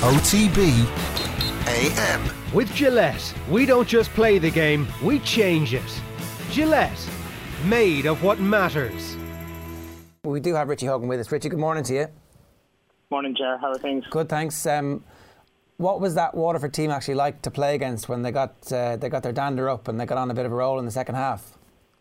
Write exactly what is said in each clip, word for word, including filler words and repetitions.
O T B A M. With Gillette, we don't just play the game, we change it. Gillette, made of what matters. We do have Richie Hogan with us. Richie, good morning to you. Morning, Ger. How are things? Good, thanks. Um, what was that Waterford team actually like to play against when they got uh, they got their dander up and they got on a bit of a roll in the second half?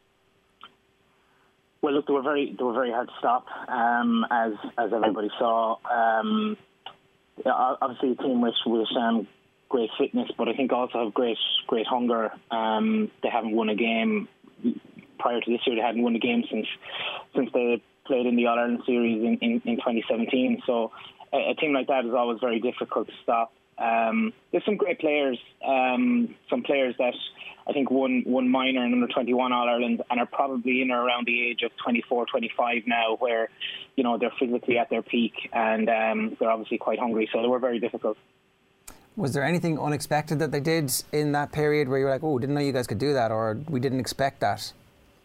Well, look, they were very they were very hard to stop, um, as as everybody saw. Um, obviously, a team with with um, great fitness, but I think also have great great hunger. Um, they haven't won a game prior to this year. They hadn't won a game since since they played in the All Ireland series in, in, in twenty seventeen. So a, a team like that is always very difficult to stop. Um, there's some great players, um, some players that I think won won minor and under twenty-one All Ireland and are probably in or around the age of twenty-four, twenty-five now, where you know they're physically at their peak and um, they're obviously quite hungry. So they were very difficult. Was there anything unexpected that they did in that period where you were like, "Oh, didn't know you guys could do that," or "We didn't expect that"?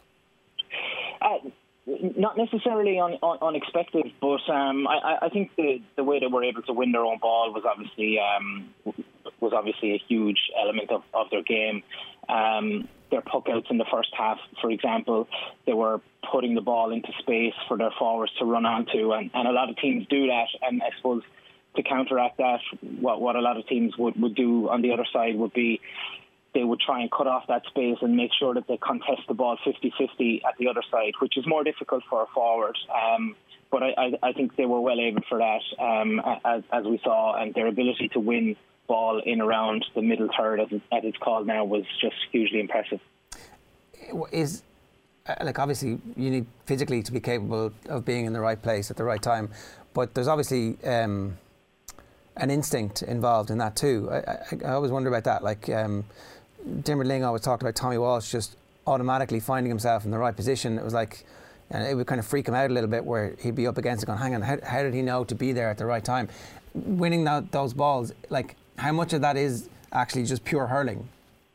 Uh, Not necessarily un, un, unexpected, but um, I, I think the, the way they were able to win their own ball was obviously um, was obviously a huge element of, of their game. Um, their puck outs in the first half, for example, they were putting the ball into space for their forwards to run onto, and, and a lot of teams do that. And I suppose to counteract that, what what a lot of teams would, would do on the other side would be they would try and cut off that space and make sure that they contest the ball fifty-fifty at the other side, which is more difficult for a forward. Um, but I, I, I think they were well able for that, um, as, as we saw, and their ability to win ball in around the middle third, as, it, as it's called now, was just hugely impressive. Is like obviously you need physically to be capable of being in the right place at the right time, but there's obviously um, an instinct involved in that too. I, I, I always wonder about that. Like. Um, Diarmuid Lyng always talked about Tommy Walsh just automatically finding himself in the right position. It was like, and it would kind of freak him out a little bit where he'd be up against it going, hang on, how, how did he know to be there at the right time? Winning that, those balls, like how much of that is actually just pure hurling?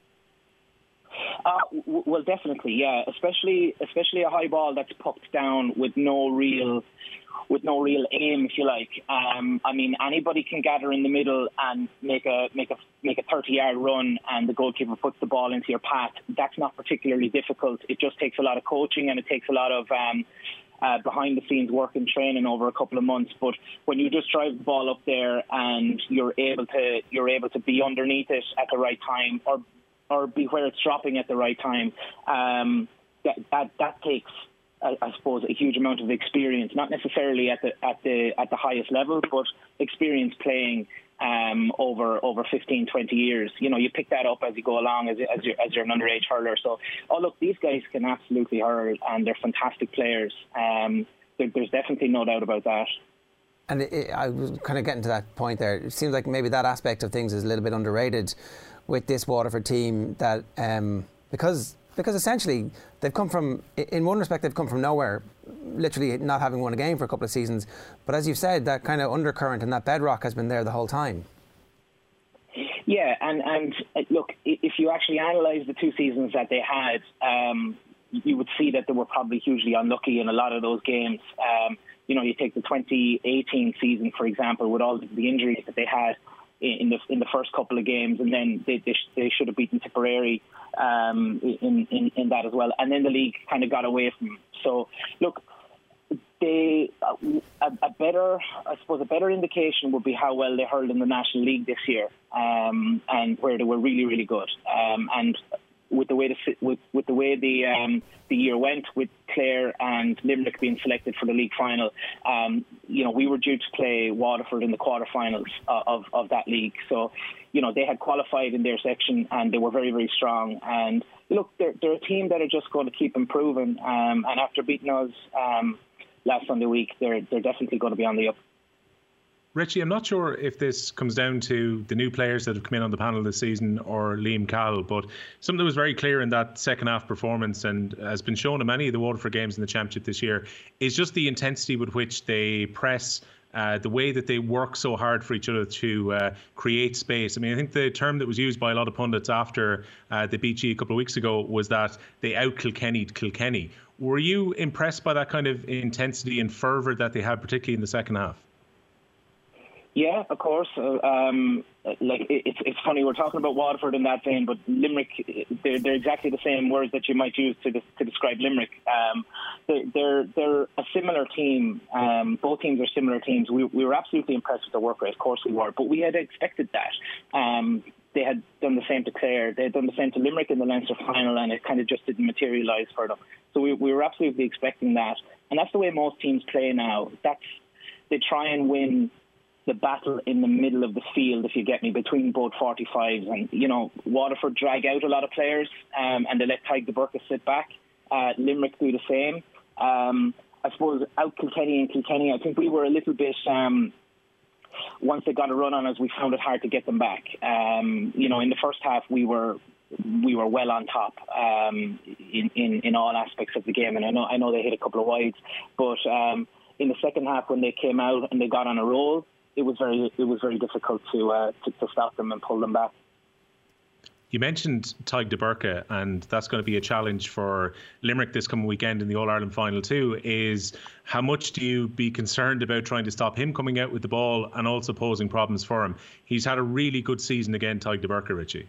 Uh, w- well, definitely, yeah. Especially, especially a high ball that's pucked down with no real, with no real aim, if you like. Um, I mean, anybody can gather in the middle and make a make a make a thirty-yard run, and the goalkeeper puts the ball into your path. That's not particularly difficult. It just takes a lot of coaching and it takes a lot of um, uh, behind-the-scenes work and training over a couple of months. But when you just drive the ball up there and you're able to you're able to be underneath it at the right time, or or be where it's dropping at the right time, um, that, that that takes, I, I suppose, a huge amount of experience. Not necessarily at the at the at the highest level, but experience playing um, over over fifteen, twenty years. You know, you pick that up as you go along as as you're, as you're an underage hurler. So, oh look, these guys can absolutely hurl, and they're fantastic players. Um, there, there's definitely no doubt about that. And it, it, I was kind of getting to that point there. It seems like maybe that aspect of things is a little bit underrated with this Waterford team, that um, because because essentially they've come from, in one respect they've come from nowhere, literally not having won a game for a couple of seasons, but as you've said, that kind of undercurrent and that bedrock has been there the whole time. Yeah, and, and uh, look, if you actually analyse the two seasons that they had, um, you would see that they were probably hugely unlucky in a lot of those games. Um, you know, you take the twenty eighteen season, for example, with all the injuries that they had in the in the first couple of games, and then they they, sh- they should have beaten Tipperary um, in, in in that as well, and then the league kind of got away from them. So look, they a, a better I suppose a better indication would be how well they hurled in the National League this year, um, and where they were really really good, um, and with the way the with with the way the um, the year went, with Clare and Limerick being selected for the league final, um, you know, we were due to play Waterford in the quarterfinals uh, of of that league. So, you know, they had qualified in their section and they were very very strong. And look, they're they're a team that are just going to keep improving. Um, and after beating us um, last Sunday week, they're they're definitely going to be on the up. Richie, I'm not sure if this comes down to the new players that have come in on the panel this season or Liam Cahill, but something that was very clear in that second half performance and has been shown in many of the Waterford games in the Championship this year is just the intensity with which they press, uh, the way that they work so hard for each other to uh, create space. I mean, I think the term that was used by a lot of pundits after uh, they beat you a couple of weeks ago was that they out-Kilkenny'd Kilkenny. Were you impressed by that kind of intensity and fervour that they had, particularly in the second half? Yeah, of course. Uh, um, like it, it's it's funny we're talking about Waterford in that vein, but Limerick, they're, they're exactly the same words that you might use to to describe Limerick. Um, they, they're they're a similar team. Um, both teams are similar teams. We we were absolutely impressed with their work rate. Of course we were, but we had expected that. Um, they had done the same to Clare. They had done the same to Limerick in the Leinster final, and it kind of just didn't materialise for them. So we we were absolutely expecting that, and that's the way most teams play now. That's they try and win the battle in the middle of the field, if you get me, between both forty-fives. And, you know, Waterford drag out a lot of players um, and they let Tadhg de Búrca sit back. Uh, Limerick do the same. Um, I suppose out Kilkenny and Kilkenny, I think we were a little bit... Um, once they got a run on us, we found it hard to get them back. Um, you know, in the first half, we were we were well on top um, in, in, in all aspects of the game. And I know I know they hit a couple of wides. But um, in the second half, when they came out and they got on a roll, it was very it was very difficult to, uh, to to stop them and pull them back. You mentioned Tadhg de Búrca, and that's going to be a challenge for Limerick this coming weekend in the All-Ireland final too, is how much do you be concerned about trying to stop him coming out with the ball and also posing problems for him? He's had a really good season again, Tadhg de Búrca, Richie.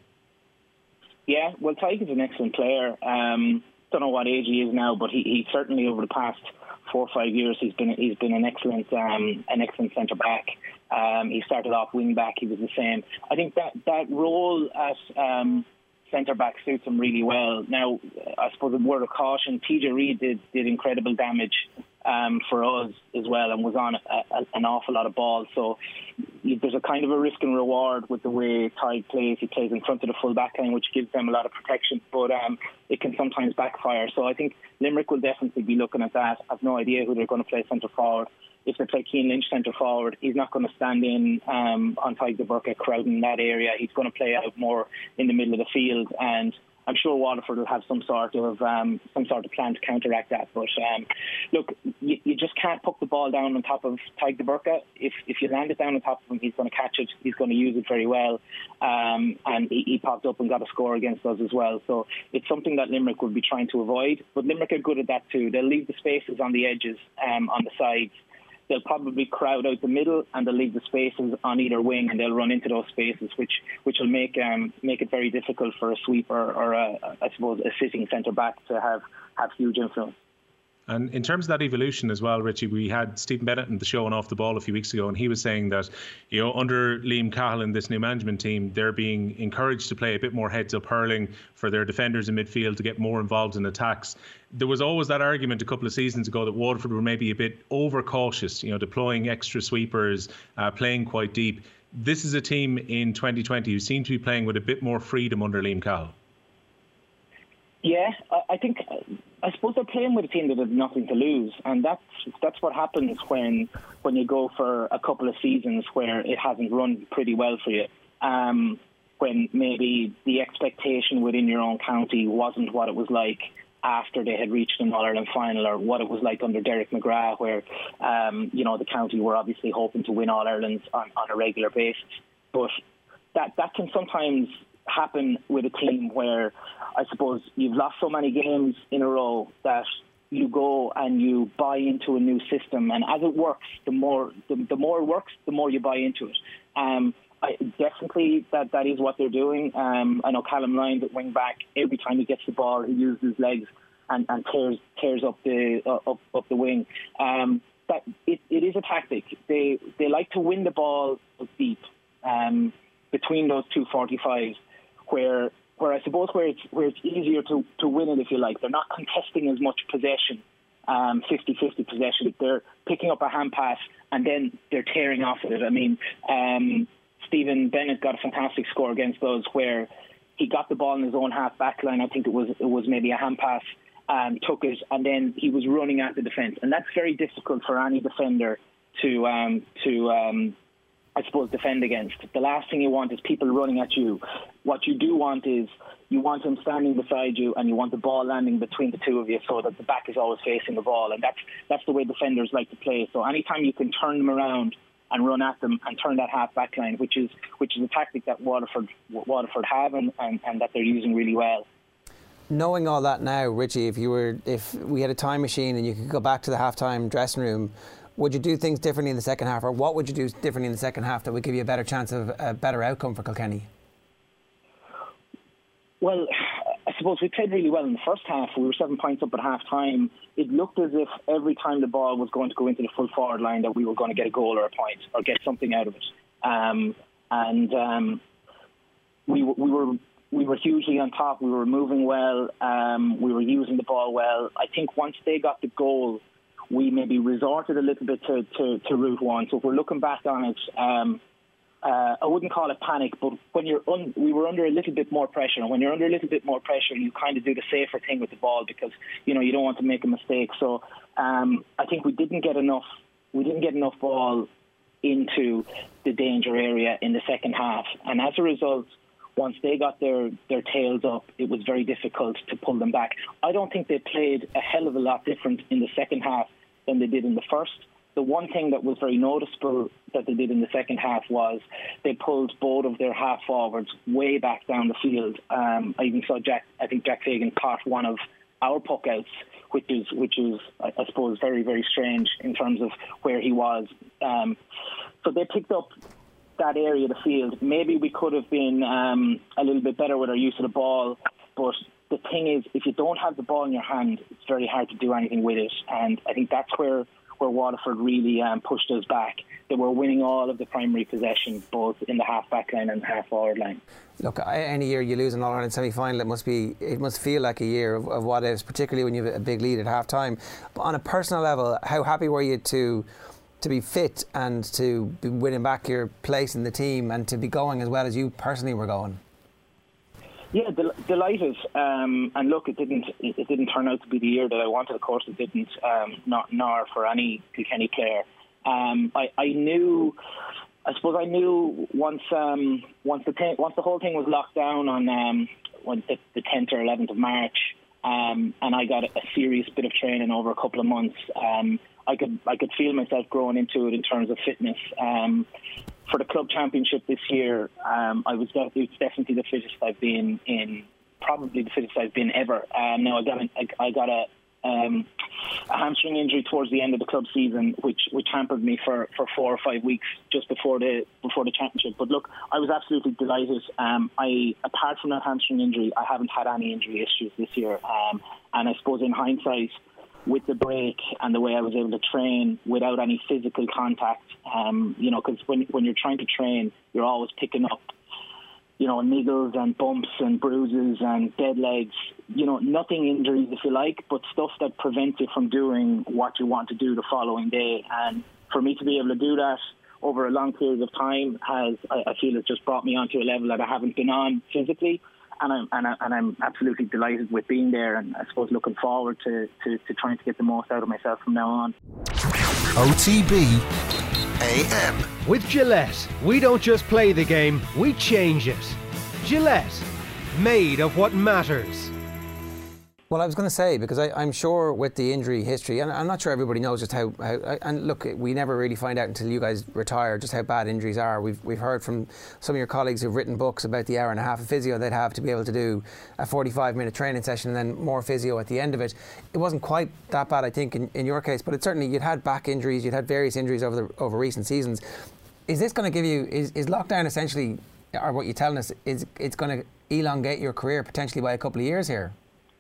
Yeah, well, Tadhg is an excellent player. Um, don't know what age he is now, but he, he certainly over the past four or five years he's been he's been an excellent um, an excellent centre back. Um, he started off wing back. He was the same. I think that that role as um, centre back suits him really well. Now, I suppose a word of caution: T J Reid did did incredible damage um, for us as well, and was on a, a, an awful lot of balls. So there's a kind of a risk and reward with the way Tadhg plays. He plays in front of the full back line, which gives them a lot of protection, but um, it can sometimes backfire. So I think Limerick will definitely be looking at that. I've no idea who they're going to play centre forward. If they play Cian Lynch centre forward, he's not going to stand in um, on Tadhg de Búrca crowding that area. He's going to play out more in the middle of the field, and I'm sure Waterford will have some sort of um, some sort of plan to counteract that. But um, look, you, you just can't put the ball down on top of Tadhg de Búrca. If if you land it down on top of him, he's going to catch it. He's going to use it very well. Um, and he, he popped up and got a score against us as well. So it's something that Limerick will be trying to avoid. But Limerick are good at that too. They'll leave the spaces on the edges, um, on the sides. They'll probably crowd out the middle, and they'll leave the spaces on either wing, and they'll run into those spaces, which which will make um, make it very difficult for a sweeper or a, I suppose a sitting centre back to have have huge influence. And in terms of that evolution as well, Richie, we had Stephen Bennett in the show on Off the Ball a few weeks ago, and he was saying that, you know, under Liam Cahill and this new management team, they're being encouraged to play a bit more heads-up hurling for their defenders in midfield to get more involved in attacks. There was always that argument a couple of seasons ago that Waterford were maybe a bit overcautious, you know, deploying extra sweepers, uh, playing quite deep. This is a team in twenty twenty who seem to be playing with a bit more freedom under Liam Cahill. Yeah, I think, I suppose they're playing with a team that has nothing to lose, and that's that's what happens when when you go for a couple of seasons where it hasn't run pretty well for you. Um, when maybe the expectation within your own county wasn't what it was like after they had reached an All-Ireland final, or what it was like under Derek McGrath, where um, you know the county were obviously hoping to win All-Irelands on, on a regular basis. But that that can sometimes happen with a team where I suppose you've lost so many games in a row that you go and you buy into a new system, and as it works, the more the, the more it works, the more you buy into it. Um, I, definitely, that, that is what they're doing. Um, I know Callum Lyons at wing back. Every time he gets the ball, he uses his legs and, and tears tears up the uh, up up the wing. Um, that it, it is a tactic. They they like to win the ball deep um, between those two forty-fives, where where I suppose where it's where it's easier to, to win it, if you like. They're not contesting as much possession, um, fifty-fifty possession. They're picking up a hand pass and then they're tearing off of it. I mean, um, Stephen Bennett got a fantastic score against us where he got the ball in his own half back line. I think it was it was maybe a hand pass, um, took it, and then he was running at the defence. And that's very difficult for any defender to um, to um, I suppose defend against. The last thing you want is people running at you. What you do want is you want him standing beside you, and you want the ball landing between the two of you so that the back is always facing the ball. And that's that's the way defenders like to play. So anytime you can turn them around and run at them and turn that half back line, which is which is a tactic that Waterford Waterford have and, and, and that they're using really well. Knowing all that now, Richie, if you were if we had a time machine and you could go back to the halftime dressing room, Would you do things differently in the second half, or what would you do differently in the second half that would give you a better chance of a better outcome for Kilkenny? Well, I suppose we played really well in the first half. We were seven points up at half time. It looked as if every time the ball was going to go into the full forward line that we were going to get a goal or a point or get something out of it. Um, and um, we, we were we were hugely on top. We were moving well. Um, we were using the ball well. I think once they got the goal, we maybe resorted a little bit to, to, to route one. So if we're looking back on it, um, Uh, I wouldn't call it panic, but when you're un- we were under a little bit more pressure. And when you're under a little bit more pressure, you kind of do the safer thing with the ball because you know you don't want to make a mistake. So um, I think we didn't get enough. We didn't get enough ball into the danger area in the second half, and as a result, once they got their their tails up, it was very difficult to pull them back. I don't think they played a hell of a lot different in the second half than they did in the first. The one thing that was very noticeable that they did in the second half was they pulled both of their half forwards way back down the field. Um, I even saw Jack. I think Jack Fagan caught one of our puck outs, which is which is I, I suppose very very strange in terms of where he was. Um, so they picked up that area of the field. Maybe we could have been um, a little bit better with our use of the ball, but the thing is, if you don't have the ball in your hand, it's very hard to do anything with it. And I think that's where. where Waterford really um, pushed us back. They were winning all of the primary possession, both in the half-back line and the half-forward line. Look, any year you lose an All-Ireland semi-final, it must be, it must feel like a year of, of what is, particularly when you have a big lead at half-time. But on a personal level, how happy were you to to be fit and to be winning back your place in the team and to be going as well as you personally were going? Yeah, del- delighted. Um, and look, it didn't it didn't turn out to be the year that I wanted. Of course, it didn't. Um, not nor for any Kilkenny player. Um, I, I knew. I suppose I knew once um, once the th- once the whole thing was locked down on um, when the, the tenth or eleventh of March, um, and I got a, a serious bit of training over a couple of months. Um, I could I could feel myself growing into it in terms of fitness. Um, For the club championship this year, um, I was it was definitely the fittest I've been in, probably the fittest I've been ever. Um, now I got a, I, I got a, um, a hamstring injury towards the end of the club season, which which hampered me for, for four or five weeks just before the before the championship. But look, I was absolutely delighted. Um, I apart from that hamstring injury, I haven't had any injury issues this year. Um, and I suppose in hindsight, with the break and the way I was able to train without any physical contact, um, you know, because when when you're trying to train, you're always picking up, you know, niggles and bumps and bruises and dead legs, you know, nothing injuries if you like, but stuff that prevents you from doing what you want to do the following day. And for me to be able to do that over a long period of time has, I, I feel it just brought me onto a level that I haven't been on physically. And I'm, and, I, and I'm absolutely delighted with being there, and I suppose looking forward to, to, to trying to get the most out of myself from now on. O T B A M. With Gillette, we don't just play the game, we change it. Gillette, made of what matters. Well, I was going to say, because I, I'm sure with the injury history, and I'm not sure everybody knows just how, how, and look, we never really find out until you guys retire just how bad injuries are. We've we've heard from some of your colleagues who've written books about the hour and a half of physio they'd have to be able to do a forty-five minute training session and then more physio at the end of it. It wasn't quite that bad, I think, in, in your case, but it certainly, you'd had back injuries, you'd had various injuries over the over recent seasons. Is this going to give you, is, is lockdown essentially, or what you're telling us, is it's going to elongate your career potentially by a couple of years here?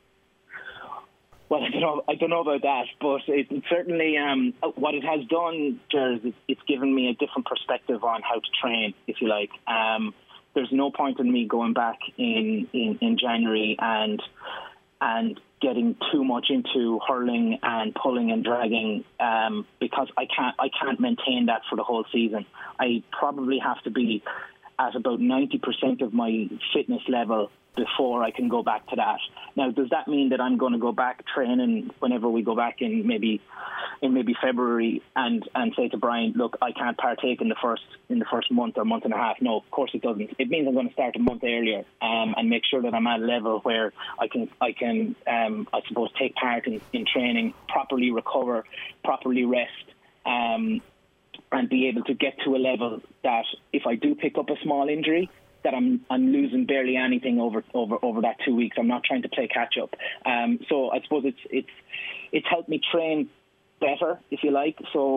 Well, I don't know. I don't know about that, but it, it certainly um, what it has done, Jared, is it's given me a different perspective on how to train, if you like. Um, there's no point in me going back in, in, in January and and getting too much into hurling and pulling and dragging um, because I can't I can't maintain that for the whole season. I probably have to be at about ninety percent of my fitness level before I can go back to that. Now, does that mean that I'm going to go back training whenever we go back in maybe in maybe February and, and say to Brian, look, I can't partake in the first in the first month or month and a half? No, of course it doesn't. It means I'm going to start a month earlier um, and make sure that I'm at a level where I can I can um, I suppose take part in, in training, properly recover, properly rest. Um, and be able to get to a level that if I do pick up a small injury, that I'm I'm losing barely anything over over, over that two weeks. I'm not trying to play catch up. Um, so I suppose it's it's it's helped me train better, if you like. So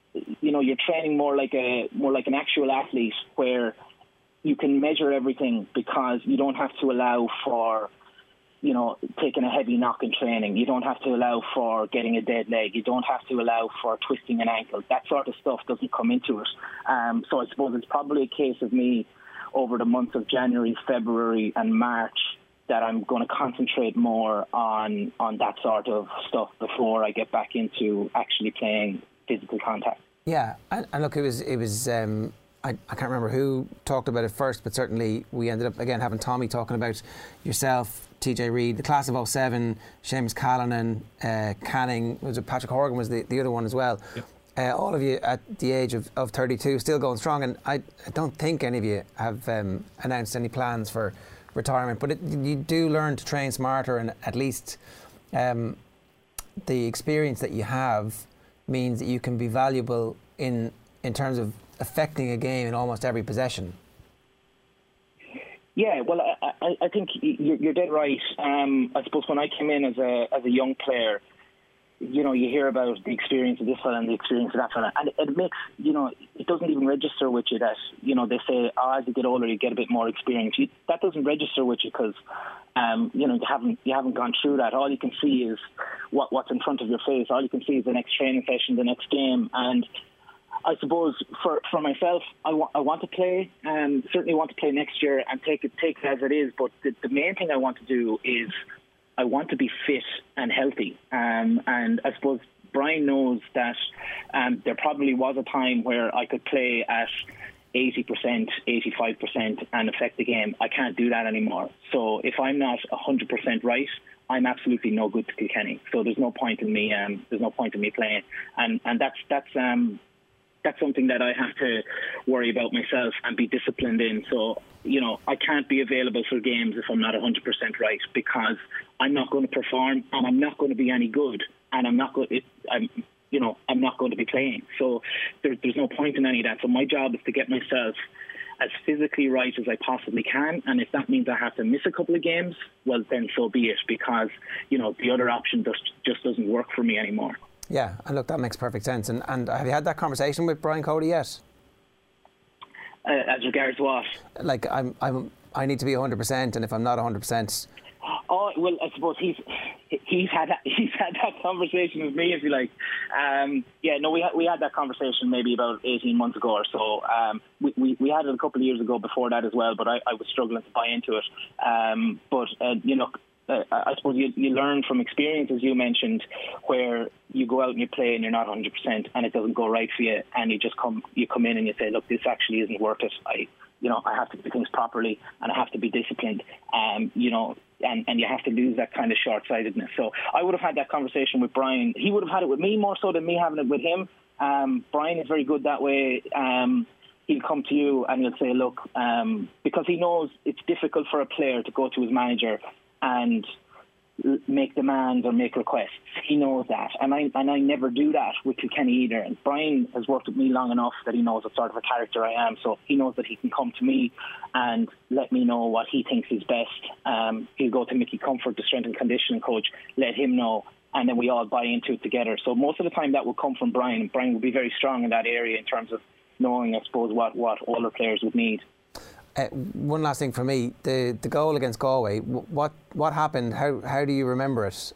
you know, you're training more like a more like an actual athlete, where you can measure everything because you don't have to allow for, you know, taking a heavy knock in training. You don't have to allow for getting a dead leg. You don't have to allow for twisting an ankle. That sort of stuff doesn't come into it. Um, so I suppose it's probably a case of me over the months of January, February and March that I'm going to concentrate more on on that sort of stuff before I get back into actually playing physical contact. Yeah, and, and look, it was it was. Um, I, I can't remember who talked about it first, but certainly we ended up again having Tommy talking about yourself, T J Reid, the class of oh seven, Seamus Callanan, uh, Canning, was it Patrick Horgan was the, the other one as well. Yep. Uh, all of you at the age of, of thirty-two, still going strong, and I, I don't think any of you have um, announced any plans for retirement, but it, you do learn to train smarter, and at least um, the experience that you have means that you can be valuable in in terms of affecting a game in almost every possession. Yeah, well, I, I, I think you're, you're dead right. Um, I suppose when I came in as a as a young player, you know, you hear about the experience of this fella and the experience of that fella, and it, it makes, you know, it doesn't even register with you that, you know, they say, oh, as you get older, you get a bit more experience. You, that doesn't register with you because, um, you know, you haven't you haven't gone through that. All you can see is what what's in front of your face. All you can see is the next training session, the next game, and I suppose for, for myself, I, wa- I want to play, um, certainly want to play next year and take it, take it as it is. But the, the main thing I want to do is I want to be fit and healthy. Um, and I suppose Brian knows that um, there probably was a time where I could play at eighty percent, eighty-five percent and affect the game. I can't do that anymore. So if I'm not one hundred percent right, I'm absolutely no good to Kilkenny. So there's no point in me. Um, there's no point in me playing. And and that's that's um. That's something that I have to worry about myself and be disciplined in. So, you know, I can't be available for games if I'm not one hundred percent right, because I'm not going to perform and I'm not going to be any good, and I'm not going. I'm, you know, I'm not going to be playing. So there, there's no point in any of that. So my job is to get myself as physically right as I possibly can, and if that means I have to miss a couple of games, well, then so be it, because, you know, the other option just just doesn't work for me anymore. Yeah, and look, that makes perfect sense. And, and have you had that conversation with Brian Cody yet? Uh, as regards what? Like, I'm, I'm, I need to be one hundred percent, and if I'm not one hundred percent... Oh, well, I suppose he's he's had that, he's had that conversation with me, if you like. Um, yeah, no, we had, we had that conversation maybe about eighteen months ago or so. Um, we, we, we had it a couple of years ago before that as well, but I, I was struggling to buy into it. Um, but, uh, you know... Uh, I suppose you, you learn from experience, as you mentioned, where you go out and you play and you're not one hundred percent and it doesn't go right for you, and you just come you come in and you say, look, this actually isn't worth it. I, you know, I have to do things properly and I have to be disciplined. Um, you know, and, and you have to lose that kind of short-sightedness. So I would have had that conversation with Brian. He would have had it with me more so than me having it with him. Um, Brian is very good that way. Um, he'll come to you and he'll say, look, um, because he knows it's difficult for a player to go to his manager and make demands or make requests. He knows that, and I and I never do that with Kilkenny either. And Brian has worked with me long enough that he knows what sort of a character I am, so he knows that he can come to me and let me know what he thinks is best. Um, he'll go to Mickey Comfort, the strength and conditioning coach, let him know, and then we all buy into it together. So most of the time that will come from Brian. Brian will be very strong in that area in terms of knowing, I suppose, what, what older players would need. Uh, one last thing for me, the the goal against Galway, what what happened? How how do you remember it?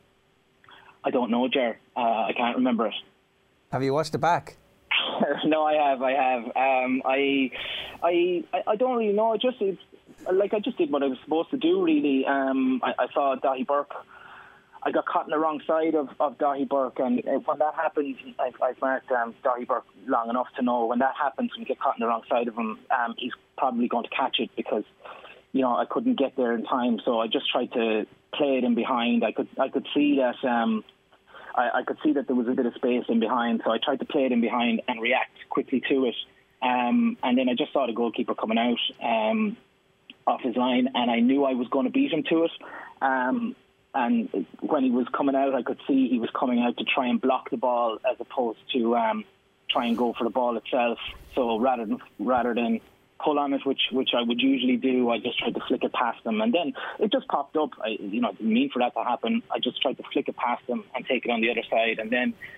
I don't know, Ger. Uh, I can't remember it. Have you watched it back? No, I have. I have. Um, I, I, I don't really know. I just it's, like I just did what I was supposed to do. Really, um, I, I saw Dahi Burke. I got caught on the wrong side of, of Dahi Burke, and when that happens, I've, I've marked um, Dahi Burke long enough to know when that happens, when you get caught on the wrong side of him, um, he's probably going to catch it, because, you know, I couldn't get there in time, so I just tried to play it in behind. I could I could see that um, I, I could see that there was a bit of space in behind, so I tried to play it in behind and react quickly to it. Um, and then I just saw the goalkeeper coming out um, off his line, and I knew I was going to beat him to it. Um, And when he was coming out, I could see he was coming out to try and block the ball as opposed to um, try and go for the ball itself. So rather than rather than pull on it, which which I would usually do, I just tried to flick it past him. And then it just popped up. I, you know, I didn't mean for that to happen. I just tried to flick it past him and take it on the other side. And then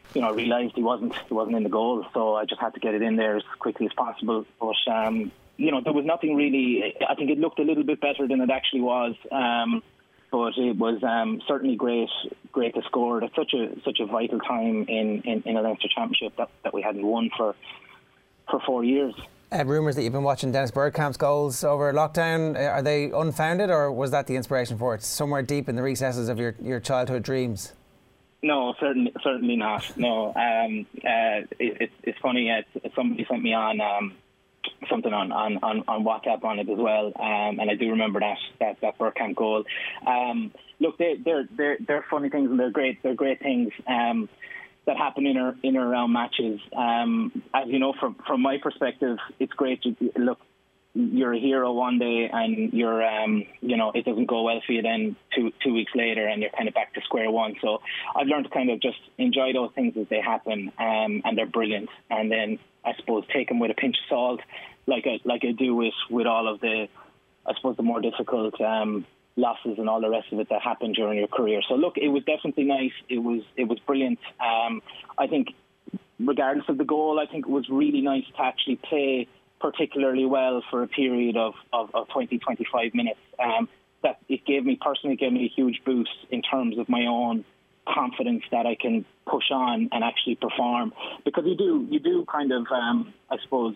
you know, I realised he wasn't he wasn't in the goal, so I just had to get it in there as quickly as possible. But um, you know, there was nothing really. I think it looked a little bit better than it actually was. Um, but it was um, certainly great, great to score at such a such a vital time in, in, in a Leinster Championship that, that we hadn't won for for four years. Uh, rumours that you've been watching Dennis Bergkamp's goals over lockdown, uh, are they unfounded, or was that the inspiration for it? Somewhere deep in the recesses of your, your childhood dreams? No, certainly, certainly not. No, um, uh, it, it, it's funny. Uh, somebody sent me on um, something on, on, on, on WhatsApp on it as well, um, and I do remember that that, that Bergkamp goal. Um, look, they, they're they're they're funny things, and they're great. They're great things. Um, that happen in or in or around matches. Um, as you know, from from my perspective, it's great to look. You're a hero one day, and you're um, you know, it doesn't go well for you. Then two two weeks later, and you're kind of back to square one. So I've learned to kind of just enjoy those things as they happen, um, and they're brilliant. And then I suppose take them with a pinch of salt, like I like I do with with all of the, I suppose, the more difficult Um, losses and all the rest of it that happened during your career. So look, it was definitely nice. It was it was brilliant. Um, I think, regardless of the goal, I think it was really nice to actually play particularly well for a period of, of, of twenty, twenty-five minutes. Um, that it gave me personally gave me a huge boost in terms of my own confidence that I can push on and actually perform. Because you do you do kind of um, I suppose.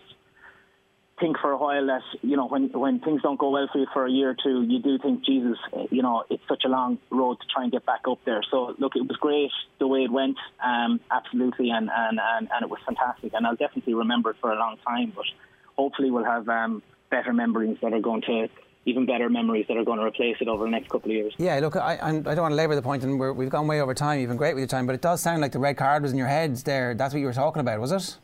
think for a while that, you know, when when things don't go well for you for a year or two, you do think, Jesus, you know, it's such a long road to try and get back up there. So, look, it was great the way it went, um, absolutely, and, and, and, and it was fantastic. And I'll definitely remember it for a long time, but hopefully we'll have um, better memories that are going to, even better memories that are going to replace it over the next couple of years. Yeah, look, I, I don't want to labour the point, and we're, we've gone way over time. You've been great with your time, but it does sound like the red card was in your heads there. That's what you were talking about, was it?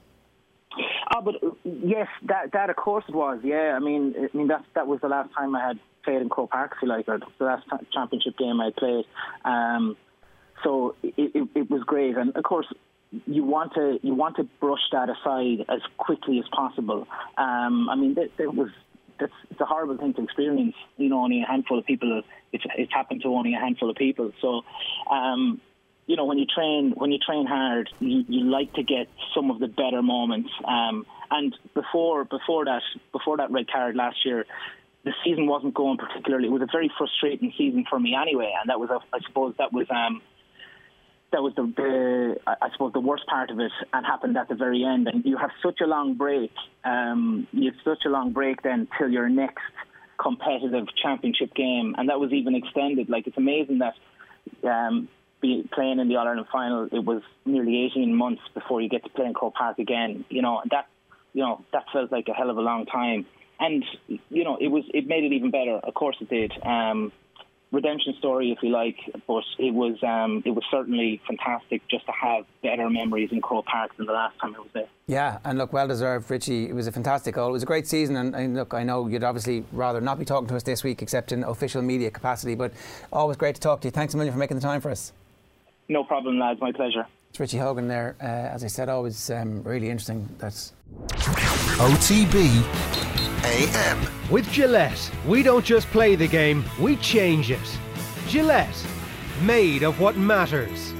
Oh, but yes, that that of course it was. Yeah, I mean, I mean that that was the last time I had played in Croke Park, if you like, or the last t- championship game I played. Um, so it, it, it was great, and of course you want to you want to brush that aside as quickly as possible. Um, I mean, that, that was that's it's a horrible thing to experience. You know, only a handful of people. It's it's happened to only a handful of people. So. Um, You know, when you train, when you train hard, you, you like to get some of the better moments. Um, and before, before that, before that red card last year, the season wasn't going particularly. It was a very frustrating season for me anyway, and that was, a, I suppose, that was, um, that was the, the, I suppose, the worst part of it, and happened at the very end. And you have such a long break. Um, you have such a long break then till your next competitive championship game, and that was even extended. Like, it's amazing that. Um, Be playing in the All-Ireland final, it was nearly eighteen months before you get to play in Croke Park again. You know, that, you know, that felt like a hell of a long time. And, you know, it was, it made it even better. Of course it did. Um, redemption story, if you like, but it was, um, it was certainly fantastic just to have better memories in Croke Park than the last time I was there. Yeah, and look, well deserved, Richie. It was a fantastic goal. It was a great season, and, and look, I know you'd obviously rather not be talking to us this week except in official media capacity, but always great to talk to you. Thanks a million for making the time for us. No problem, lads. My pleasure. It's Richie Hogan there. Uh, as I said, always um, really interesting. That's O T B A M. With Gillette, we don't just play the game, we change it. Gillette, made of what matters.